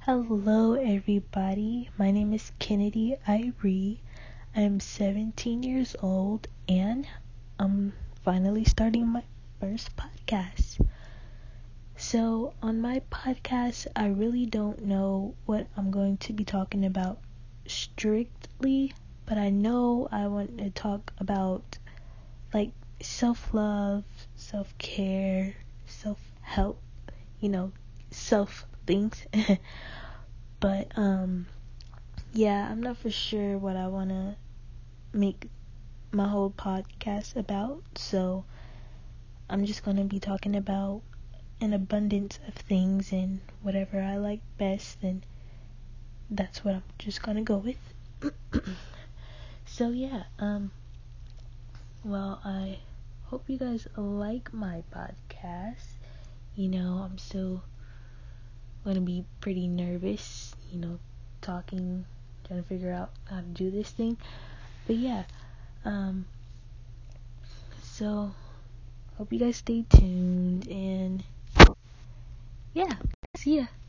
Hello, everybody. My name is Kennedy Irie. I'm 17 years old, and I'm finally starting my first podcast. So, on my podcast, I really don't know what I'm going to be talking about strictly, but I know I want to talk about like self-love, self-care, self-help, self things. But yeah, I'm not for sure what I want to make my whole podcast about, so I'm just going to be talking about an abundance of things and whatever I like best, and that's what I'm just going to go with. So yeah, well, I hope you guys like my podcast. I'm still going to be pretty nervous, talking, trying to figure out how to do this thing. But yeah, so hope you guys stay tuned, and yeah, see ya.